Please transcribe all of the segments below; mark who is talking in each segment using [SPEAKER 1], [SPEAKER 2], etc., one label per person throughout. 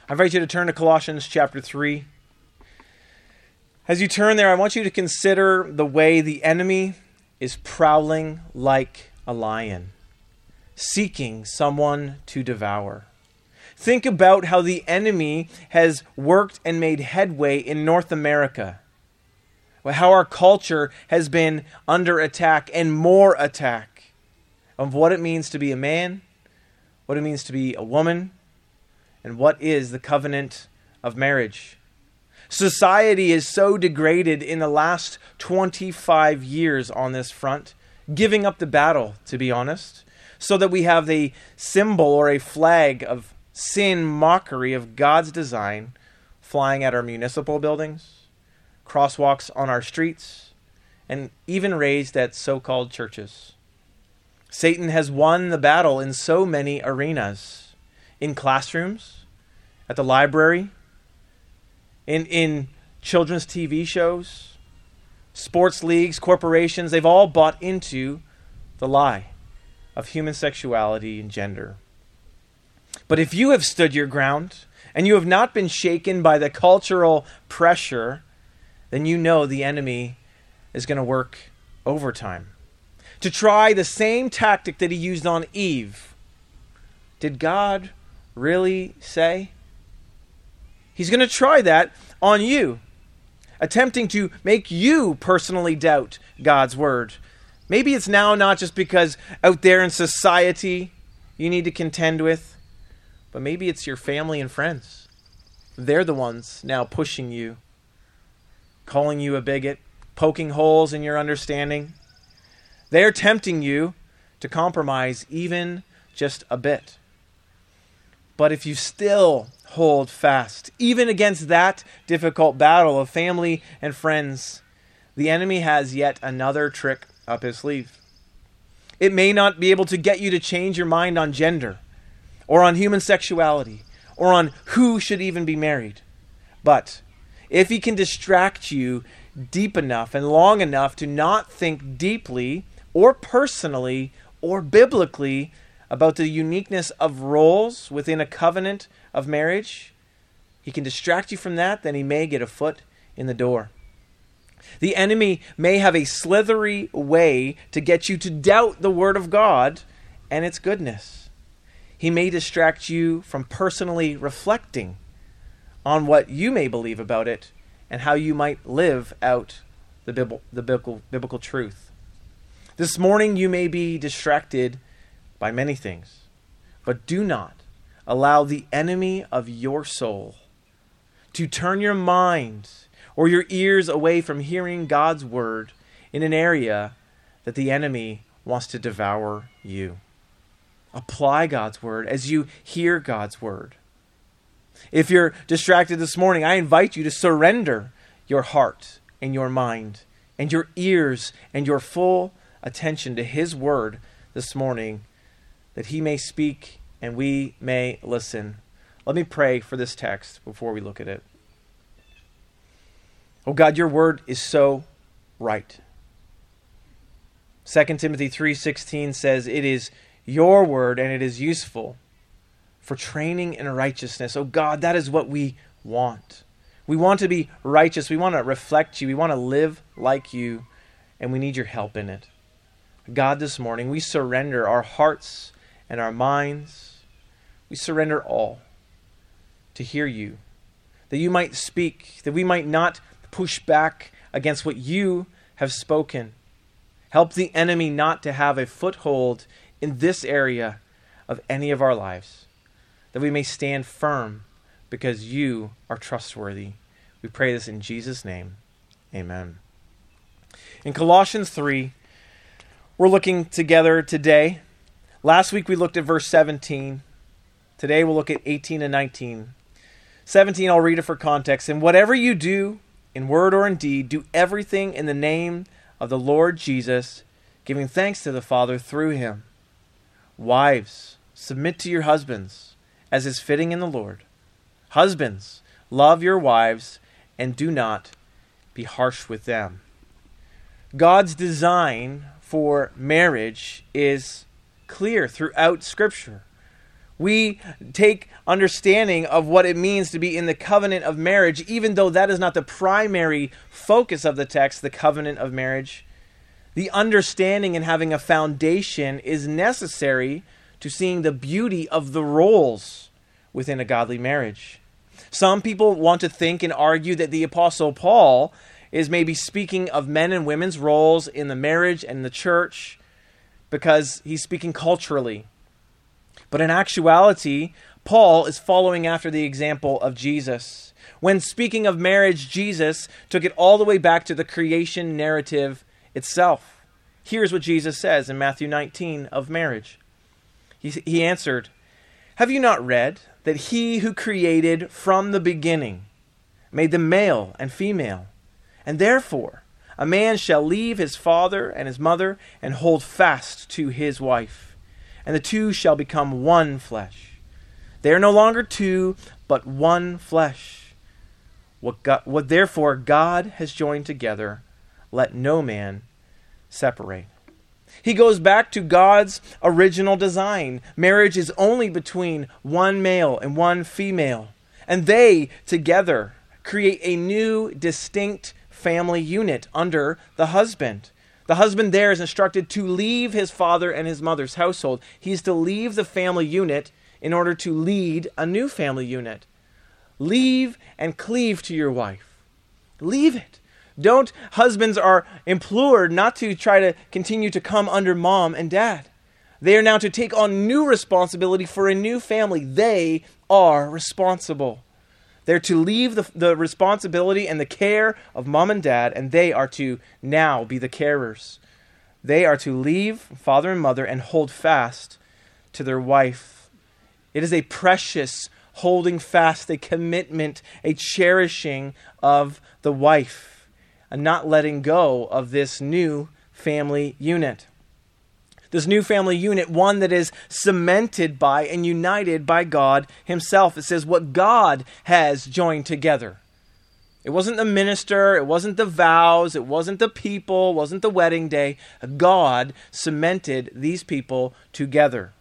[SPEAKER 1] I invite you to turn to Colossians chapter 3. As you turn there, I want you to consider the way the enemy is prowling like a lion, seeking someone to devour. Think about how the enemy has worked and made headway in North America. How our culture has been under attack and more attack of what it means to be a man, what it means to be a woman, and what is the covenant of marriage. Society is so degraded in the last 25 years on this front, giving up the battle, to be honest, so that we have a symbol or a flag of sin mockery of God's design flying at our municipal buildings, crosswalks on our streets, and even raised at so-called churches. Satan has won the battle in so many arenas. In classrooms, at the library, in children's TV shows, sports leagues, corporations, they've all bought into the lie of human sexuality and gender. But if you have stood your ground and you have not been shaken by the cultural pressure, then you know the enemy is going to work overtime to try the same tactic that he used on Eve. Did God really say? He's going to try that on you, attempting to make you personally doubt God's word. Maybe it's now not just because out there in society you need to contend with, but maybe it's your family and friends. They're the ones now pushing you, calling you a bigot, poking holes in your understanding. They're tempting you to compromise even just a bit. But if you still hold fast, even against that difficult battle of family and friends, the enemy has yet another trick up his sleeve. It may not be able to get you to change your mind on gender, or on human sexuality, or on who should even be married. But if he can distract you deep enough and long enough to not think deeply or personally or biblically about the uniqueness of roles within a covenant of marriage, he can distract you from that, then he may get a foot in the door. The enemy may have a slithery way to get you to doubt the word of God and its goodness. He may distract you from personally reflecting on what you may believe about it and how you might live out the biblical truth. This morning you may be distracted by many things, but do not allow the enemy of your soul to turn your mind or your ears away from hearing God's word in an area that the enemy wants to devour you. Apply God's word as you hear God's word. If you're distracted this morning, I invite you to surrender your heart and your mind and your ears and your full attention to his word this morning, that he may speak and we may listen. Let me pray for this text before we look at it. Oh God, your word is so right. 2 Timothy 3:16 says, it is your word and it is useful for training in righteousness. Oh God, that is what we want. We want to be righteous. We want to reflect you. We want to live like you, and we need your help in it. God, this morning, we surrender our hearts and our minds. We surrender all to hear you, that you might speak, that we might not push back against what you have spoken. Help the enemy not to have a foothold in this area of any of our lives, that we may stand firm because you are trustworthy. We pray this in Jesus' name. Amen. In Colossians 3, we're looking together today. Last week we looked at verse 17. Today we'll look at 18 and 19. 17, I'll read it for context. And whatever you do, in word or in deed, do everything in the name of the Lord Jesus, giving thanks to the Father through him. Wives, submit to your husbands, as is fitting in the Lord. Husbands, love your wives, and do not be harsh with them. God's design for marriage is clear throughout Scripture. We take understanding of what it means to be in the covenant of marriage, even though that is not the primary focus of the text, the covenant of marriage. The understanding and having a foundation is necessary to seeing the beauty of the roles within a godly marriage. Some people want to think and argue that the Apostle Paul is maybe speaking of men and women's roles in the marriage and the church because he's speaking culturally. But in actuality, Paul is following after the example of Jesus. When speaking of marriage, Jesus took it all the way back to the creation narrative itself. Here's what Jesus says in Matthew 19 of marriage. He answered, "Have you not read that he who created from the beginning made them male and female? And therefore a man shall leave his father and his mother and hold fast to his wife, and the two shall become one flesh. They are no longer two, but one flesh. What therefore God has joined together, let no man separate." He goes back to God's original design. Marriage is only between one male and one female, and they together create a new, distinct family unit under the husband. The husband there is instructed to leave his father and his mother's household. He's to leave the family unit in order to lead a new family unit. Leave and cleave to your wife. Leave it. Husbands are implored not to try to continue to come under mom and dad. They are now to take on new responsibility for a new family. They are responsible. They're to leave the responsibility and the care of mom and dad, and they are to now be the carers. They are to leave father and mother and hold fast to their wife. It is a precious holding fast, a commitment, a cherishing of the wife, and not letting go of this new family unit. This new family unit, one that is cemented by and united by God himself. It says what God has joined together. It wasn't the minister, it wasn't the vows, it wasn't the people, it wasn't the wedding day. God cemented these people together.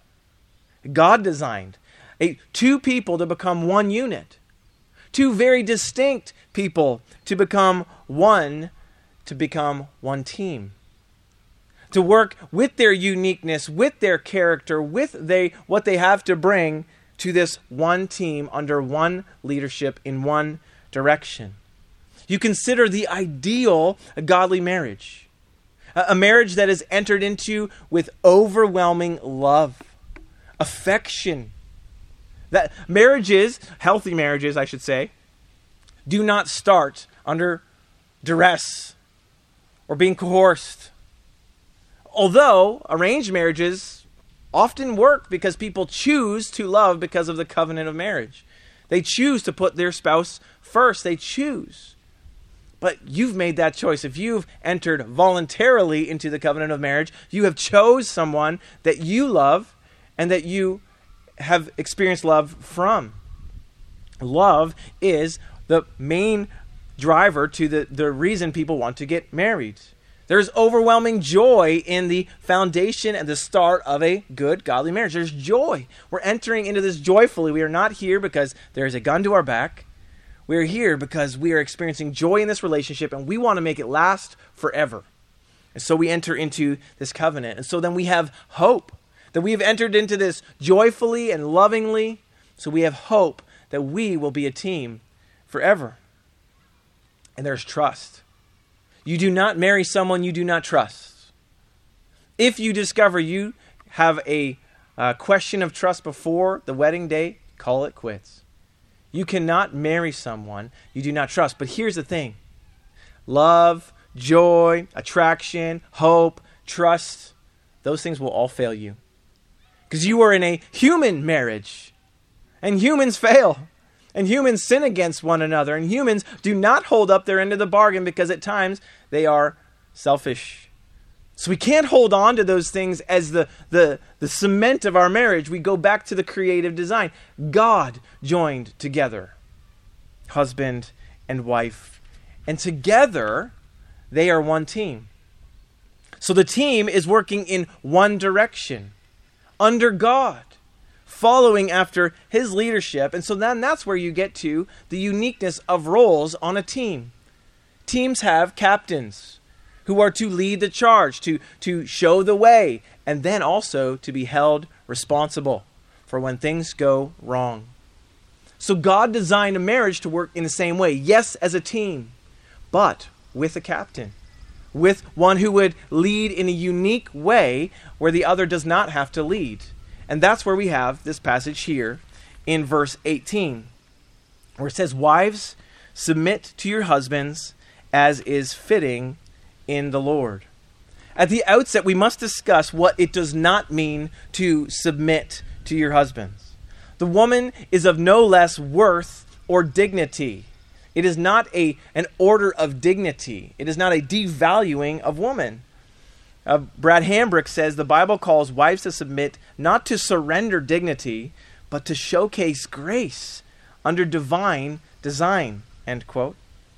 [SPEAKER 1] God designed two people to become one unit. Two very distinct people to become one team. To work with their uniqueness, with their character, with what they have to bring to this one team under one leadership in one direction. You consider the ideal godly marriage. A marriage that is entered into with overwhelming love, affection. That marriages, healthy marriages I should say, do not start under duress or being coerced. Although arranged marriages often work because people choose to love because of the covenant of marriage. They choose to put their spouse first. They choose. But you've made that choice. If you've entered voluntarily into the covenant of marriage, you have chose someone that you love and that you have experienced love from. Love is the main driver to the reason people want to get married. There's overwhelming joy in the foundation and the start of a good, godly marriage. There's joy. We're entering into this joyfully. We are not here because there's a gun to our back. We are here because we are experiencing joy in this relationship and we want to make it last forever. And so we enter into this covenant. And so then we have hope that we have entered into this joyfully and lovingly. So we have hope that we will be a team forever. And there's trust. You do not marry someone you do not trust. If you discover you have a question of trust before the wedding day, call it quits. You cannot marry someone you do not trust. But here's the thing. Love, joy, attraction, hope, trust, those things will all fail you. Because you are in a human marriage. And humans fail. And humans sin against one another. And humans do not hold up their end of the bargain because at times they are selfish. So we can't hold on to those things as the cement of our marriage. We go back to the creative design. God joined together husband and wife. And together they are one team. So the team is working in one direction, under God, following after his leadership. And so then that's where you get to the uniqueness of roles on a team. Teams have captains who are to lead the charge, to show the way, and then also to be held responsible for when things go wrong. So God designed a marriage to work in the same way. Yes, as a team, but with a captain, with one who would lead in a unique way where the other does not have to lead. And that's where we have this passage here in verse 18, where it says, "Wives, submit to your husbands as is fitting in the Lord." At the outset, we must discuss what it does not mean to submit to your husbands. The woman is of no less worth or dignity. It is not an order of dignity. It is not a devaluing of woman. Brad Hambrick says the Bible calls wives to submit not to surrender dignity, but to showcase grace under divine design, end quote.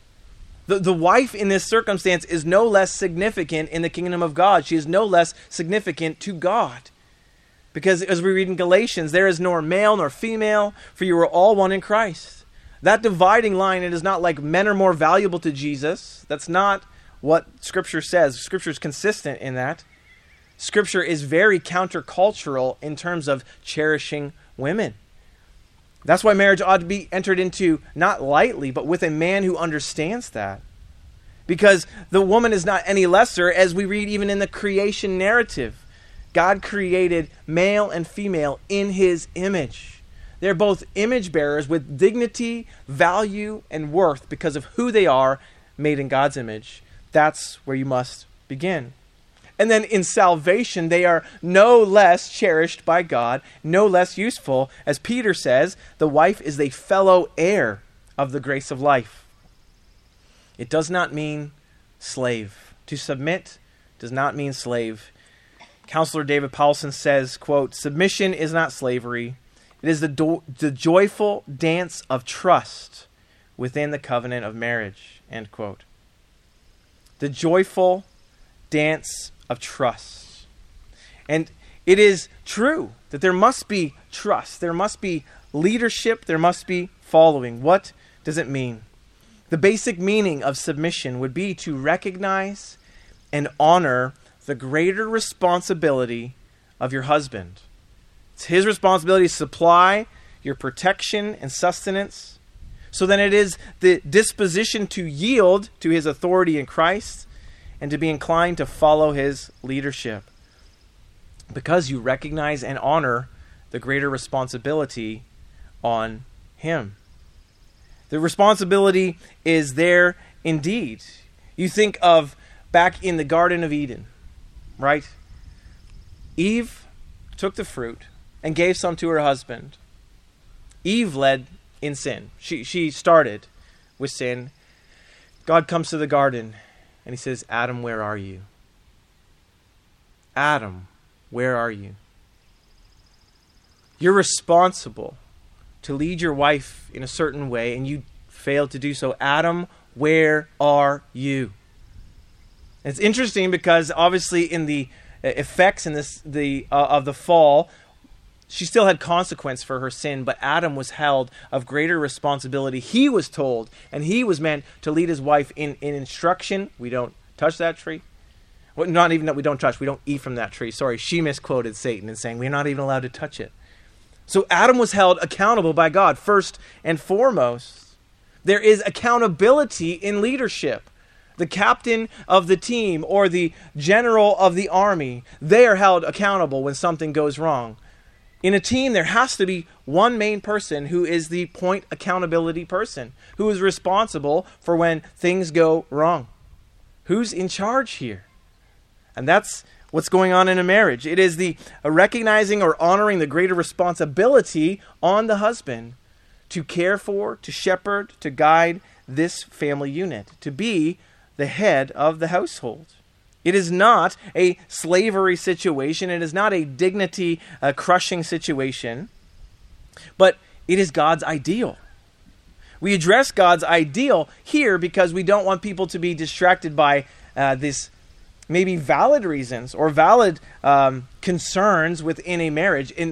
[SPEAKER 1] The wife in this circumstance is no less significant in the kingdom of God. She is no less significant to God. Because as we read in Galatians, there is nor male nor female, for you are all one in Christ. That dividing line, it is not like men are more valuable to Jesus. That's not what Scripture says. Scripture is consistent in that. Scripture is very countercultural in terms of cherishing women. That's why marriage ought to be entered into not lightly, but with a man who understands that. Because the woman is not any lesser, as we read even in the creation narrative. God created male and female in his image. They're both image bearers with dignity, value, and worth because of who they are, made in God's image. That's where you must begin. And then in salvation, they are no less cherished by God, no less useful. As Peter says, the wife is a fellow heir of the grace of life. It does not mean slave. To submit does not mean slave. Counselor David Powelson says, quote, "Submission is not slavery. It is the joyful dance of trust within the covenant of marriage," end quote. The joyful dance of trust. And it is true that there must be trust. There must be leadership. There must be following. What does it mean? The basic meaning of submission would be to recognize and honor the greater responsibility of your husband. It's his responsibility to supply your protection and sustenance. So then it is the disposition to yield to his authority in Christ and to be inclined to follow his leadership, because you recognize and honor the greater responsibility on him. The responsibility is there indeed. You think of back in the Garden of Eden, right? Eve took the fruit and gave some to her husband. Eve led in sin. She started with sin. God comes to the garden and he says, "Adam, where are you? Adam, where are you? You're responsible to lead your wife in a certain way, and you failed to do so. Adam, where are you?" It's interesting because obviously in the effects in of the fall, she still had consequence for her sin, but Adam was held of greater responsibility. He was told, and he was meant to lead his wife in instruction. We don't touch that tree. Well, not even that we don't touch. We don't eat from that tree. Sorry, she misquoted Satan in saying we're not even allowed to touch it. So Adam was held accountable by God first and foremost. There is accountability in leadership. The captain of the team or the general of the army, they are held accountable when something goes wrong. In a team, there has to be one main person who is the point accountability person, who is responsible for when things go wrong. Who's in charge here? And that's what's going on in a marriage. It is the recognizing or honoring the greater responsibility on the husband to care for, to shepherd, to guide this family unit, to be the head of the household. It is not a slavery situation. It is not a dignity crushing situation, but it is God's ideal. We address God's ideal here because we don't want people to be distracted by this maybe valid reasons or valid concerns within a marriage. And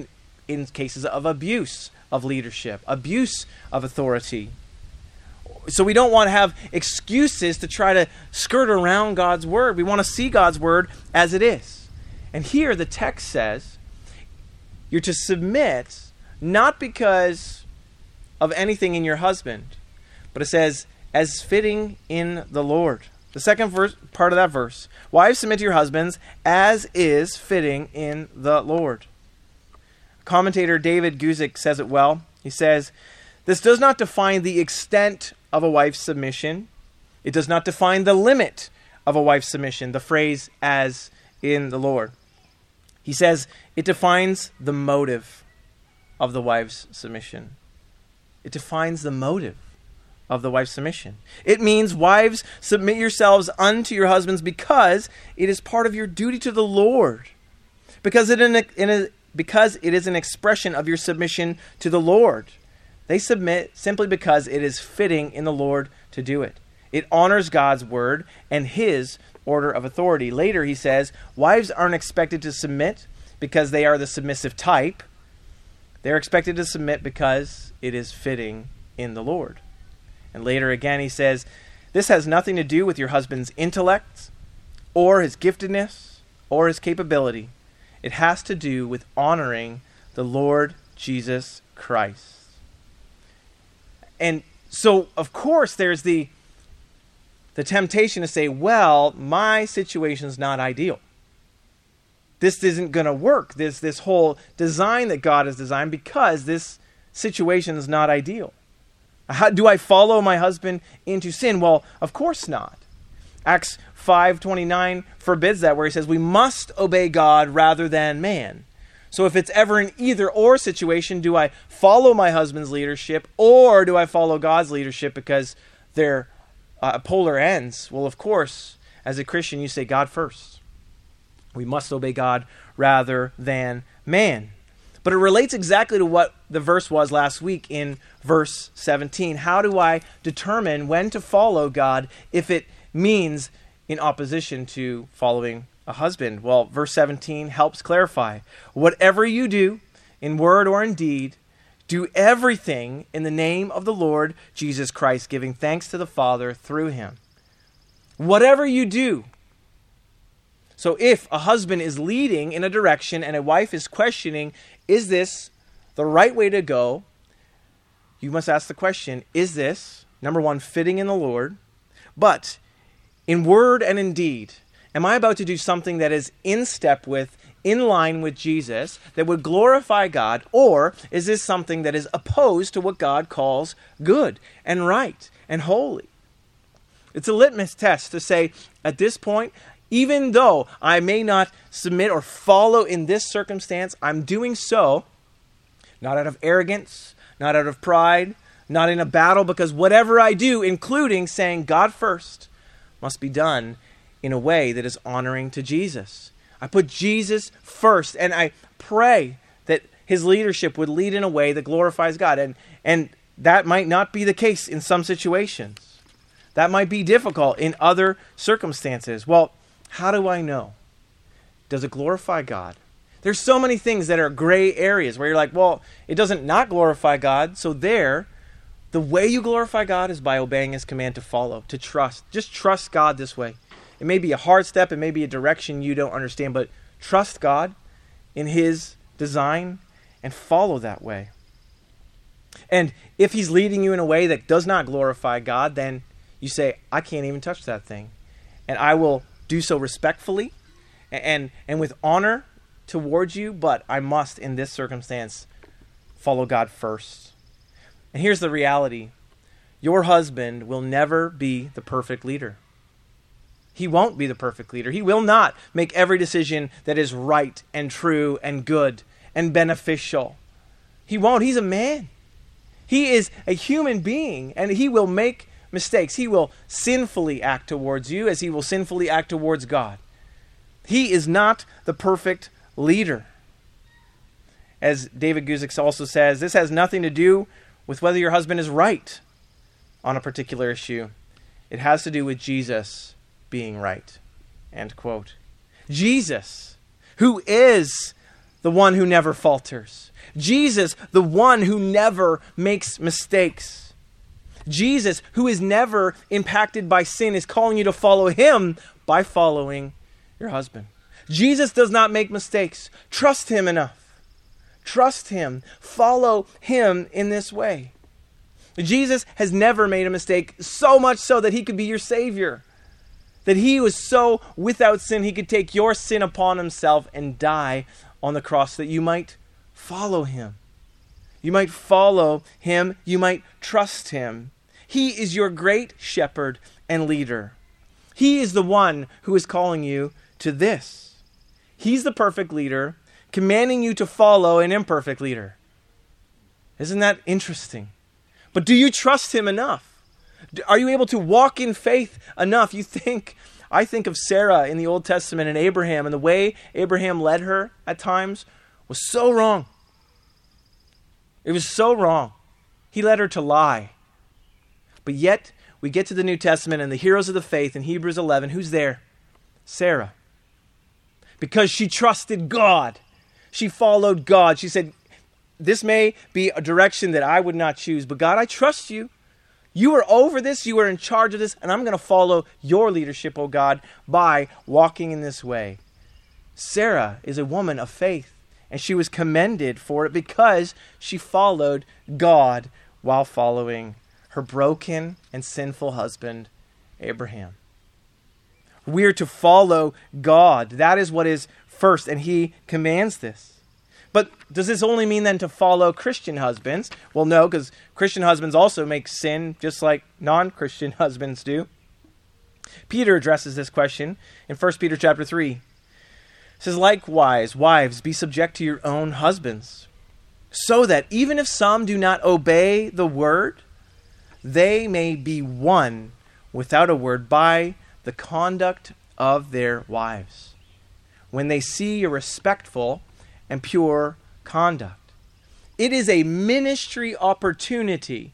[SPEAKER 1] in cases of abuse of leadership, abuse of authority. So we don't want to have excuses to try to skirt around God's word. We want to see God's word as it is. And here the text says you're to submit not because of anything in your husband, but it says as fitting in the Lord. The second part of that verse, wives, submit to your husbands as is fitting in the Lord. Commentator David Guzik says it well. He says, this does not define the extent of a wife's submission. It does not define the limit of a wife's submission, the phrase as in the Lord. He says it defines the motive of the wife's submission. It defines the motive of the wife's submission. It means, wives, submit yourselves unto your husbands because it is part of your duty to the Lord. Because it is an expression of your submission to the Lord. They submit simply because it is fitting in the Lord to do it. It honors God's word and his order of authority. Later he says, wives aren't expected to submit because they are the submissive type. They're expected to submit because it is fitting in the Lord. And later again he says, this has nothing to do with your husband's intellect or his giftedness or his capability. It has to do with honoring the Lord Jesus Christ. And so, of course, there's the temptation to say, well, my situation's not ideal. This isn't going to work, this whole design that God has designed, because this situation is not ideal. How do I follow my husband into sin? Well, of course not. Acts 5:29 forbids that, where he says we must obey God rather than man. So if it's ever an either-or situation, do I follow my husband's leadership or do I follow God's leadership because they're polar ends? Well, of course, as a Christian, you say God first. We must obey God rather than man. But it relates exactly to what the verse was last week in verse 17. How do I determine when to follow God if it means in opposition to following a husband? Well, verse 17 helps clarify. Whatever you do, in word or in deed, do everything in the name of the Lord Jesus Christ, giving thanks to the Father through him. Whatever you do. So if a husband is leading in a direction and a wife is questioning, is this the right way to go? You must ask the question, is this, number one, fitting in the Lord? But in word and in deed, am I about to do something that is in step with, in line with Jesus, that would glorify God? Or is this something that is opposed to what God calls good and right and holy? It's a litmus test to say, at this point, even though I may not submit or follow in this circumstance, I'm doing so not out of arrogance, not out of pride, not in a battle, because whatever I do, including saying God first, must be done in a way that is honoring to Jesus. I put Jesus first, and I pray that his leadership would lead in a way that glorifies God. And that might not be the case in some situations. That might be difficult in other circumstances. Well, how do I know? Does it glorify God? There's so many things that are gray areas where you're like, well, it doesn't not glorify God. So the way you glorify God is by obeying his command to follow, to trust. Just trust God this way. It may be a hard step. It may be a direction you don't understand, but trust God in his design and follow that way. And if he's leading you in a way that does not glorify God, then you say, I can't even touch that thing. And I will do so respectfully and with honor towards you, but I must, in this circumstance, follow God first. And here's the reality. Your husband will never be the perfect leader. He won't be the perfect leader. He will not make every decision that is right and true and good and beneficial. He won't. He's a man. He is a human being, and he will make mistakes. He will sinfully act towards you as he will sinfully act towards God. He is not the perfect leader. As David Guzik also says, this has nothing to do with whether your husband is right on a particular issue. It has to do with Jesus being right. End quote. Jesus, who is the one who never falters. Jesus, the one who never makes mistakes. Jesus, who is never impacted by sin, is calling you to follow him by following your husband. Jesus does not make mistakes. Trust him enough. Trust him. Follow him in this way. Jesus has never made a mistake, so much so that he could be your Savior. That he was so without sin, he could take your sin upon himself and die on the cross that you might follow him. You might follow him. You might trust him. He is your great shepherd and leader. He is the one who is calling you to this. He's the perfect leader, commanding you to follow an imperfect leader. Isn't that interesting? But do you trust him enough? Are you able to walk in faith enough? I think of Sarah in the Old Testament and Abraham, and the way Abraham led her at times was so wrong. It was so wrong. He led her to lie. But yet, we get to the New Testament and the heroes of the faith in Hebrews 11. Who's there? Sarah. Because she trusted God. She followed God. She said, this may be a direction that I would not choose, but God, I trust you. You are over this. You are in charge of this, and I'm going to follow your leadership, oh God, by walking in this way. Sarah is a woman of faith, and she was commended for it because she followed God while following her broken and sinful husband, Abraham. We are to follow God. That is what is first, and he commands this. But does this only mean then to follow Christian husbands? Well, no, because Christian husbands also make sin just like non-Christian husbands do. Peter addresses this question in 1 Peter chapter 3. It says, likewise, wives, be subject to your own husbands, so that even if some do not obey the word, they may be won without a word by the conduct of their wives, when they see your respectful and pure conduct. It is a ministry opportunity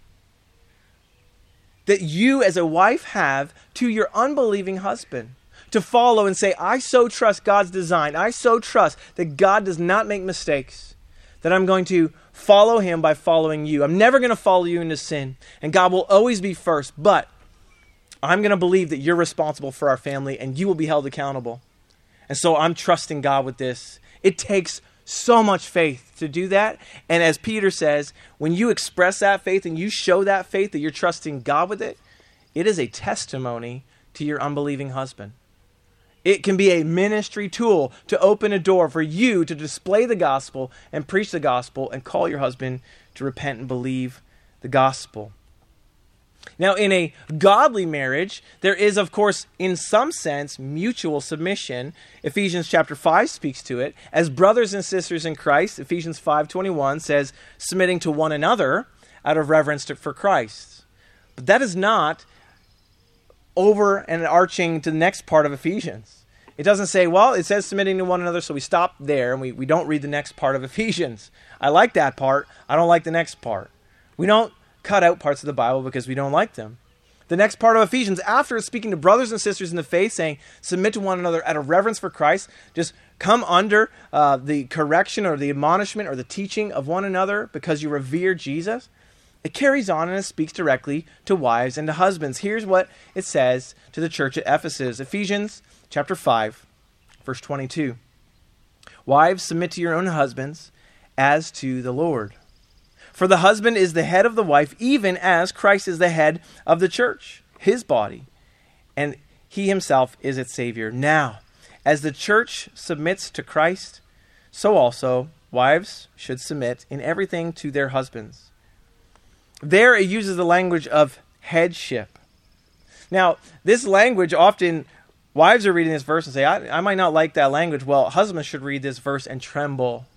[SPEAKER 1] that you as a wife have to your unbelieving husband to follow and say, I so trust God's design. I so trust that God does not make mistakes, that I'm going to follow him by following you. I'm never going to follow you into sin, and God will always be first, but I'm going to believe that you're responsible for our family and you will be held accountable. And so I'm trusting God with this. It takes so much faith to do that. And as Peter says, when you express that faith and you show that faith that you're trusting God with it, it is a testimony to your unbelieving husband. It can be a ministry tool to open a door for you to display the gospel and preach the gospel and call your husband to repent and believe the gospel. Now, in a godly marriage, there is, of course, in some sense, mutual submission. Ephesians chapter 5 speaks to it. As brothers and sisters in Christ, Ephesians 5:21 says, submitting to one another out of reverence for Christ. But that is not over and arching to the next part of Ephesians. It doesn't say, well, it says submitting to one another, so we stop there and we don't read the next part of Ephesians. I like that part. I don't like the next part. We don't cut out parts of the Bible because we don't like them. The next part of Ephesians, after it's speaking to brothers and sisters in the faith, saying, submit to one another out of reverence for Christ, just come under the correction or the admonishment or the teaching of one another because you revere Jesus. It carries on and it speaks directly to wives and to husbands. Here's what it says to the church at Ephesus. Ephesians chapter 5, verse 22. Wives, submit to your own husbands as to the Lord. For the husband is the head of the wife, even as Christ is the head of the church, his body, and he himself is its Savior. Now, as the church submits to Christ, so also wives should submit in everything to their husbands. There it uses the language of headship. Now, this language often, wives are reading this verse and say, I might not like that language. Well, husbands should read this verse and tremble.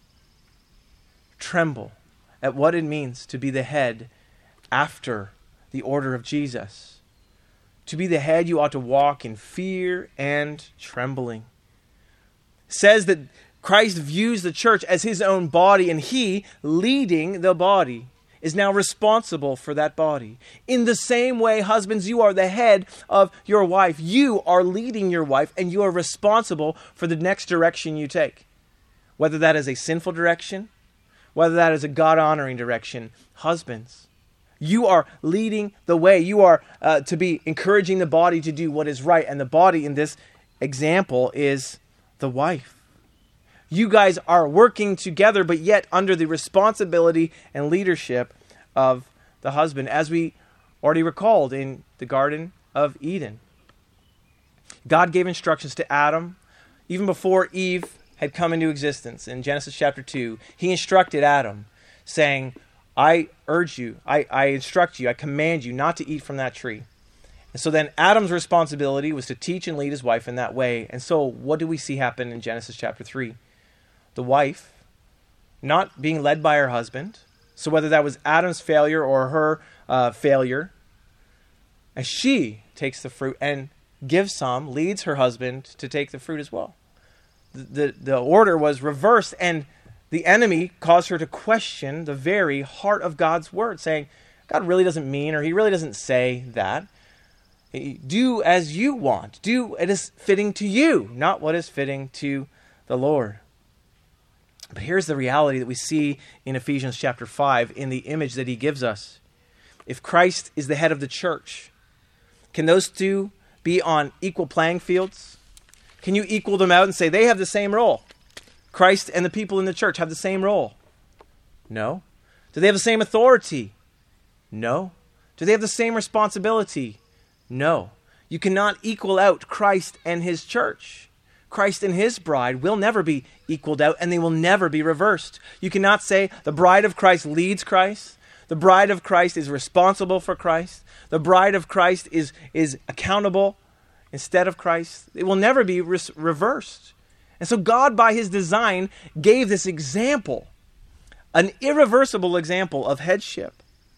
[SPEAKER 1] Tremble at what it means to be the head after the order of Jesus. To be the head, you ought to walk in fear and trembling. It says that Christ views the church as his own body, and he, leading the body, is now responsible for that body. In the same way, husbands, you are the head of your wife. You are leading your wife, and you are responsible for the next direction you take. whether that is a sinful direction, whether that is a God-honoring direction. Husbands, you are leading the way. You are to be encouraging the body to do what is right. And the body in this example is the wife. You guys are working together, but yet under the responsibility and leadership of the husband, as we already recalled in the Garden of Eden. God gave instructions to Adam even before Eve had come into existence. In Genesis chapter 2, he instructed Adam, saying, I urge you, I instruct you, I command you not to eat from that tree. And so then Adam's responsibility was to teach and lead his wife in that way. And so what do we see happen in Genesis chapter 3? The wife, not being led by her husband, so whether that was Adam's failure or her failure, as she takes the fruit and gives some, leads her husband to take the fruit as well. The order was reversed, and the enemy caused her to question the very heart of God's word, saying, God really doesn't mean, or he really doesn't say that. Do as you want. Do what is fitting to you, not what is fitting to the Lord. But here's the reality that we see in Ephesians chapter 5 in the image that he gives us. If Christ is the head of the church, can those two be on equal playing fields? Can you equal them out and say they have the same role? Christ and the people in the church have the same role? No. Do they have the same authority? No. Do they have the same responsibility? No. You cannot equal out Christ and his church. Christ and his bride will never be equaled out, and they will never be reversed. You cannot say the bride of Christ leads Christ. The bride of Christ is responsible for Christ. The bride of Christ is accountable instead of Christ. It will never be reversed. And so God, by his design, gave this example, an irreversible example of headship.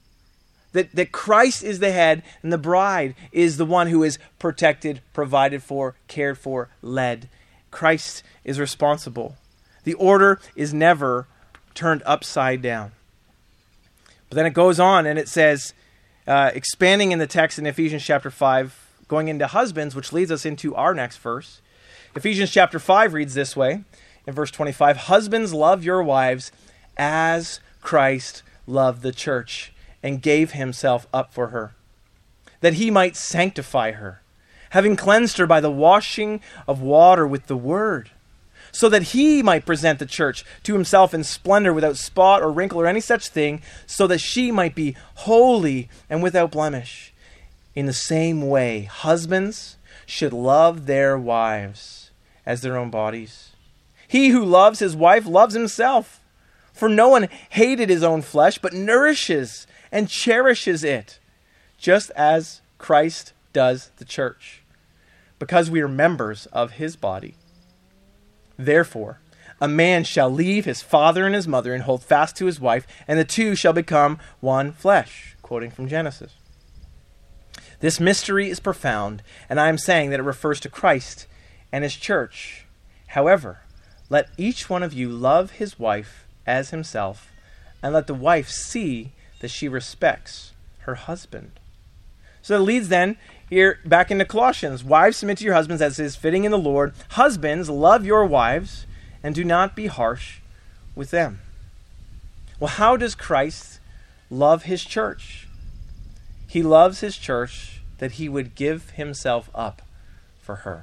[SPEAKER 1] That Christ is the head and the bride is the one who is protected, provided for, cared for, led. Christ is responsible. The order is never turned upside down. But then it goes on and it says, expanding in the text in Ephesians chapter 5, going into husbands, which leads us into our next verse. Ephesians chapter 5 reads this way, in verse 25, Husbands, love your wives as Christ loved the church and gave himself up for her, that he might sanctify her, having cleansed her by the washing of water with the word, so that he might present the church to himself in splendor, without spot or wrinkle or any such thing, so that she might be holy and without blemish. In the same way, husbands should love their wives as their own bodies. He who loves his wife loves himself, for no one hated his own flesh, but nourishes and cherishes it, just as Christ does the church, because we are members of his body. Therefore, a man shall leave his father and his mother and hold fast to his wife, and the two shall become one flesh, quoting from Genesis. This mystery is profound, and I am saying that it refers to Christ and his church. However, let each one of you love his wife as himself, and let the wife see that she respects her husband. So it leads then here back into Colossians. Wives, submit to your husbands as is fitting in the Lord. Husbands, love your wives and do not be harsh with them. Well, how does Christ love his church? He loves his church that he would give himself up for her.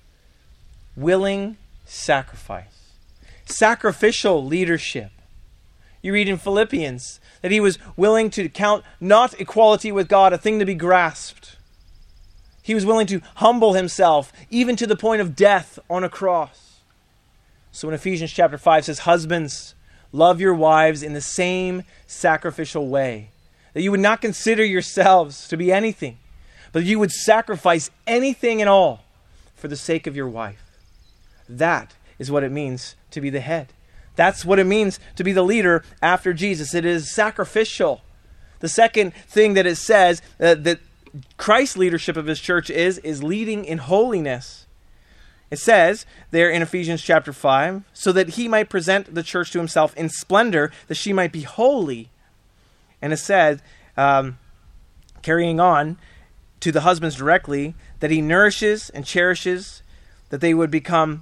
[SPEAKER 1] Willing sacrifice. Sacrificial leadership. You read in Philippians that he was willing to count not equality with God a thing to be grasped. He was willing to humble himself, even to the point of death on a cross. So in Ephesians chapter 5 says, Husbands, love your wives in the same sacrificial way, that you would not consider yourselves to be anything, but you would sacrifice anything and all for the sake of your wife. That is what it means to be the head. That's what it means to be the leader after Jesus. It is sacrificial. The second thing that it says that Christ's leadership of his church is leading in holiness. It says there in Ephesians chapter 5, so that he might present the church to himself in splendor, that she might be holy. And it said, carrying on to the husbands directly, that he nourishes and cherishes, that they would become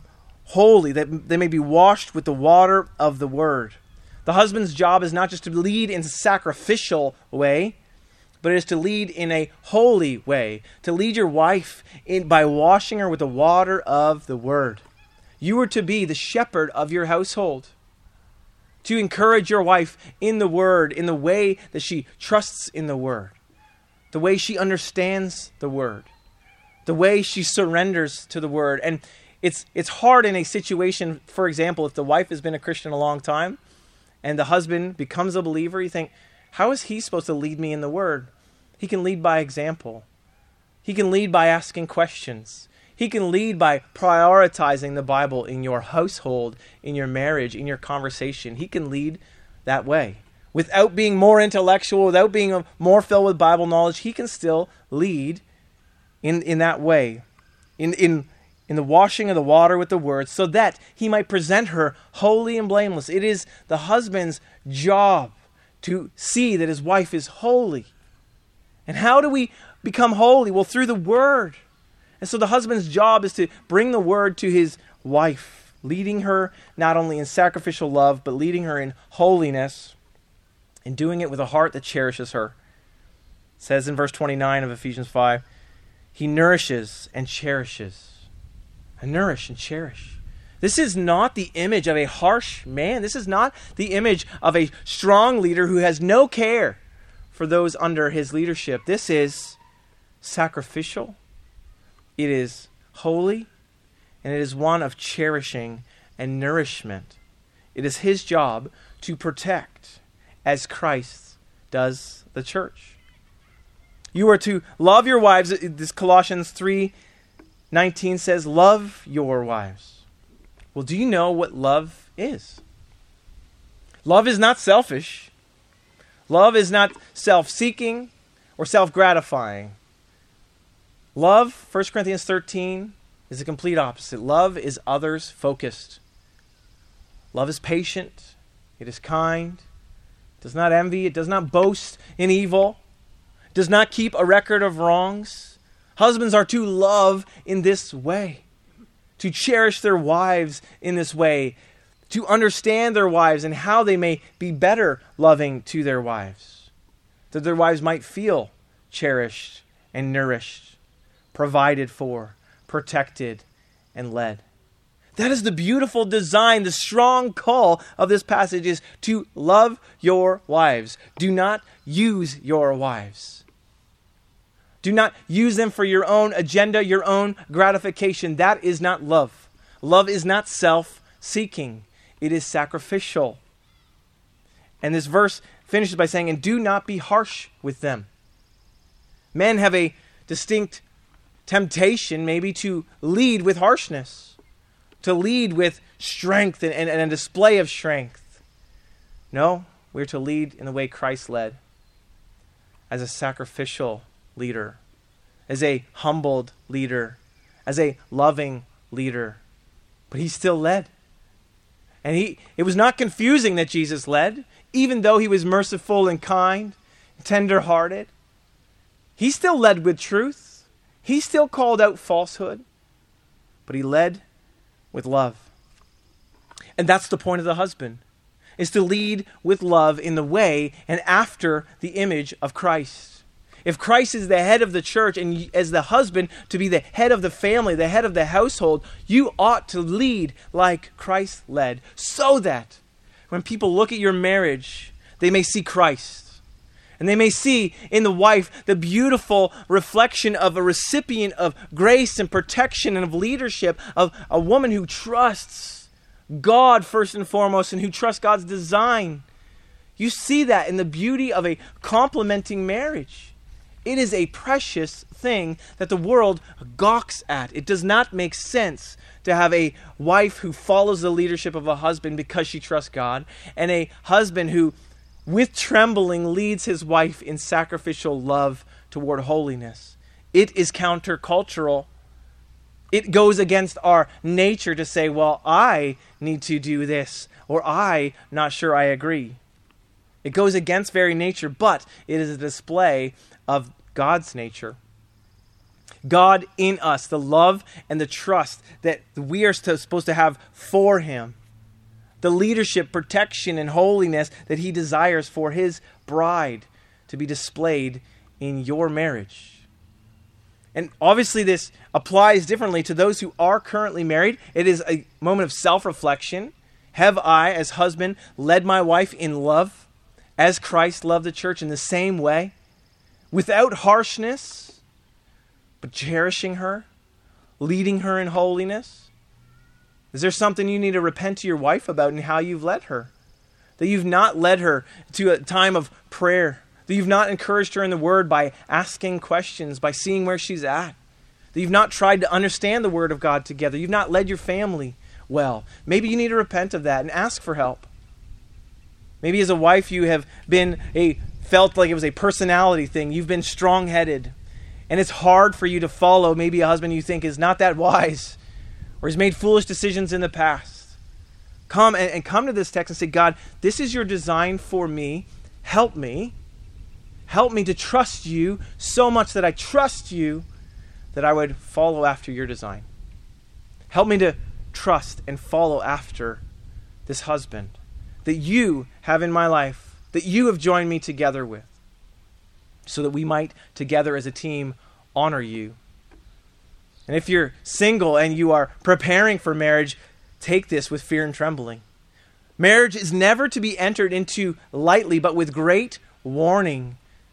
[SPEAKER 1] holy, that they may be washed with the water of the word. The husband's job is not just to lead in a sacrificial way, but it is to lead in a holy way, to lead your wife in by washing her with the water of the word. You are to be the shepherd of your household, to encourage your wife in the word, in the way that she trusts in the word, the way she understands the word, the way she surrenders to the word. And it's hard in a situation, for example, if the wife has been a Christian a long time and the husband becomes a believer, you think, how is he supposed to lead me in the word? He can lead by example. He can lead by asking questions. He can lead by prioritizing the Bible in your household, in your marriage, in your conversation. He can lead that way. Without being more intellectual, without being more filled with Bible knowledge, he can still lead in that way, in the washing of the water with the word, so that he might present her holy and blameless. It is the husband's job to see that his wife is holy. And how do we become holy? Well, through the word. And so the husband's job is to bring the word to his wife, leading her not only in sacrificial love, but leading her in holiness and doing it with a heart that cherishes her. It says in verse 29 of Ephesians 5, he nourishes and cherishes. And nourish and cherish. This is not the image of a harsh man. This is not the image of a strong leader who has no care for those under his leadership. This is sacrificial. It is holy, and it is one of cherishing and nourishment. It is his job to protect as Christ does the church. You are to love your wives. This Colossians 3:19 says, love your wives. Well, do you know what love is? Love is not selfish. Love is not self-seeking or self-gratifying. Love, 1 Corinthians 13, is the complete opposite. Love is others-focused. Love is patient. It is kind. It does not envy. It does not boast in evil. It does not keep a record of wrongs. Husbands are to love in this way, to cherish their wives in this way, to understand their wives and how they may be better loving to their wives, that their wives might feel cherished and nourished, provided for, protected, and led. That is the beautiful design, the strong call of this passage is to love your wives. Do not use your wives. Do not use them for your own agenda, your own gratification. That is not love. Love is not self-seeking. It is sacrificial. And this verse finishes by saying, and do not be harsh with them. Men have a distinct temptation maybe to lead with harshness, to lead with strength and a display of strength. No, we're to lead in the way Christ led, as a sacrificial leader, as a humbled leader, as a loving leader. But he still led. And it was not confusing that Jesus led, even though he was merciful and kind, tender-hearted. He still led with truth. He still called out falsehood. But he led with love. And that's the point of the husband, is to lead with love in the way and after the image of Christ. If Christ is the head of the church and as the husband to be the head of the family, the head of the household, you ought to lead like Christ led, so that when people look at your marriage, they may see Christ. And they may see in the wife the beautiful reflection of a recipient of grace and protection and of leadership, of a woman who trusts God first and foremost and who trusts God's design. You see that in the beauty of a complementing marriage. It is a precious thing that the world gawks at. It does not make sense to have a wife who follows the leadership of a husband because she trusts God, and a husband who, with trembling, leads his wife in sacrificial love toward holiness. It is countercultural. It goes against our nature to say, well, I need to do this, or I'm not sure I agree. It goes against very nature, but it is a display of God's nature. God in us, the love and the trust that we are supposed to have for him, the leadership, protection, and holiness that he desires for his bride to be displayed in your marriage. And obviously this applies differently to those who are currently married. It is a moment of self-reflection. Have I, as husband, led my wife in love as Christ loved the church in the same way, without harshness, but cherishing her, leading her in holiness? Is there something you need to repent to your wife about in how you've led her? That you've not led her to a time of prayer, that you've not encouraged her in the Word by asking questions, by seeing where she's at, that you've not tried to understand the Word of God together, you've not led your family well. Maybe you need to repent of that and ask for help. Maybe as a wife you have felt like it was a personality thing. You've been strong-headed, and it's hard for you to follow maybe a husband you think is not that wise, or has made foolish decisions in the past. Come to this text and say, God, this is your design for me. Help me. Help me to trust you so much that I trust you that I would follow after your design. Help me to trust and follow after this husband that you have in my life, that you have joined me together with, so that we might together as a team honor you. And if you're single and you are preparing for marriage, take this with fear and trembling. Marriage is never to be entered into lightly, but with great warning.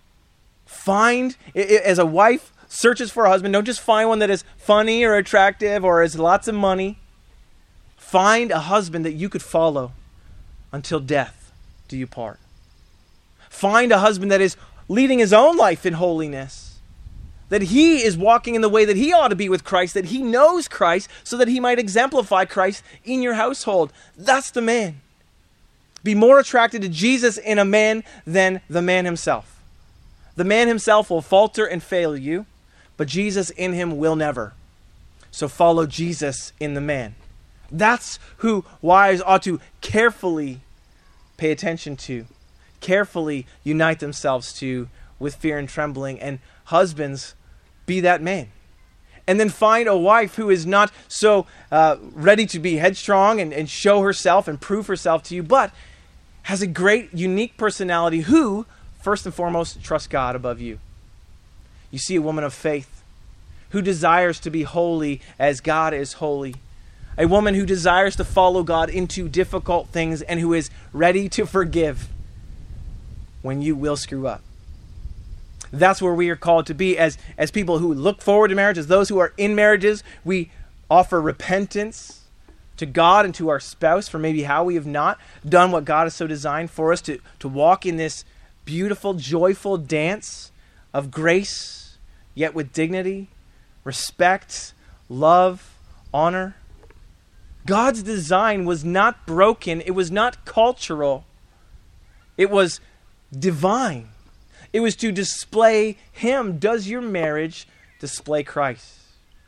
[SPEAKER 1] Find, as a wife searches for a husband, don't just find one that is funny or attractive or has lots of money. Find a husband that you could follow until death do you part. Find a husband that is leading his own life in holiness, that he is walking in the way that he ought to be with Christ, that he knows Christ so that he might exemplify Christ in your household. That's the man. Be more attracted to Jesus in a man than the man himself. The man himself will falter and fail you, but Jesus in him will never. So follow Jesus in the man. That's who wives ought to carefully pay attention to, carefully unite themselves to with fear and trembling. And husbands, be that man. And then find a wife who is not so ready to be headstrong and show herself and prove herself to you, but has a great, unique personality who, first and foremost, trusts God above you. You see a woman of faith who desires to be holy as God is holy. A woman who desires to follow God into difficult things and who is ready to forgive when you will screw up. That's where we are called to be as people who look forward to marriage, as those who are in marriages. We offer repentance to God and to our spouse for maybe how we have not done what God has so designed for us to walk in this beautiful, joyful dance of grace, yet with dignity, respect, love, honor. God's design was not broken. It was not cultural. It was divine. It was to display him. Does your marriage display Christ?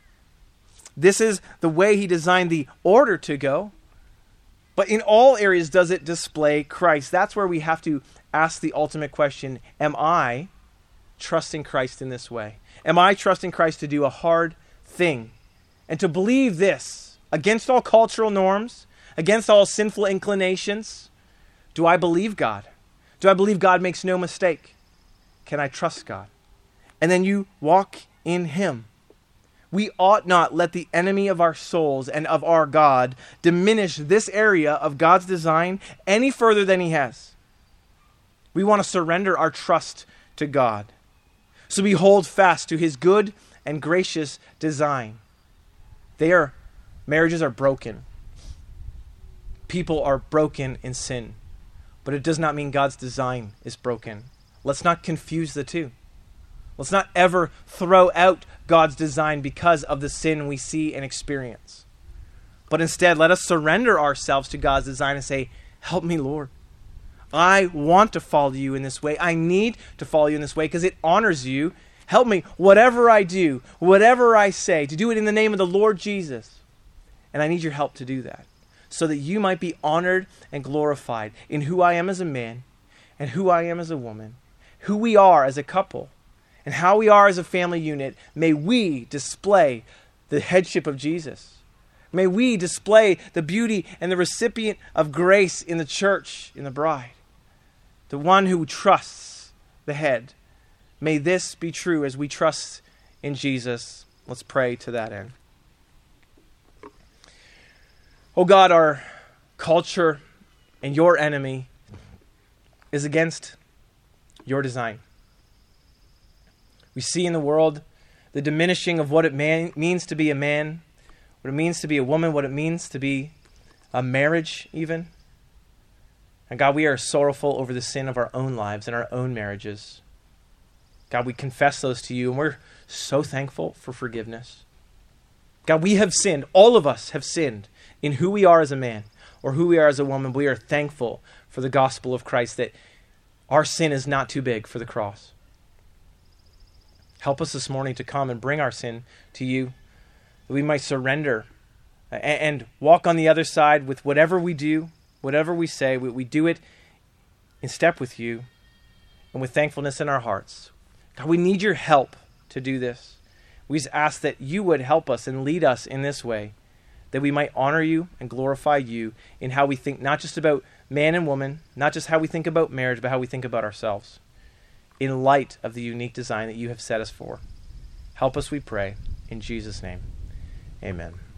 [SPEAKER 1] This is the way he designed the order to go. But in all areas, does it display Christ? That's where we have to ask the ultimate question. Am I trusting Christ in this way? Am I trusting Christ to do a hard thing? And to believe this, against all cultural norms, against all sinful inclinations, do I believe God? Do I believe God makes no mistake? Can I trust God? And then you walk in him. We ought not let the enemy of our souls and of our God diminish this area of God's design any further than he has. We want to surrender our trust to God. So we hold fast to his good and gracious design. Marriages are broken. People are broken in sin. But it does not mean God's design is broken. Let's not confuse the two. Let's not ever throw out God's design because of the sin we see and experience. But instead, let us surrender ourselves to God's design and say, help me, Lord. I want to follow you in this way. I need to follow you in this way because it honors you. Help me, whatever I do, whatever I say, to do it in the name of the Lord Jesus. And I need your help to do that so that you might be honored and glorified in who I am as a man and who I am as a woman, who we are as a couple, and how we are as a family unit, may we display the headship of Jesus. May we display the beauty and the recipient of grace in the church, in the bride. The one who trusts the head. May this be true as we trust in Jesus. Let's pray to that end. Oh God, our culture and your enemy is against your design. We see in the world the diminishing of what it means to be a man, what it means to be a woman, what it means to be a marriage even. And God, we are sorrowful over the sin of our own lives and our own marriages. God, we confess those to you, and we're so thankful for forgiveness. God, we have sinned. All of us have sinned in who we are as a man or who we are as a woman. We are thankful for the gospel of Christ, that our sin is not too big for the cross. Help us this morning to come and bring our sin to you, that we might surrender and walk on the other side with whatever we do, whatever we say. We do it in step with you and with thankfulness in our hearts. God, we need your help to do this. We just ask that you would help us and lead us in this way, that we might honor you and glorify you in how we think, not just about man and woman, not just how we think about marriage, but how we think about ourselves, in light of the unique design that you have set us for. Help us, we pray, in Jesus' name. Amen.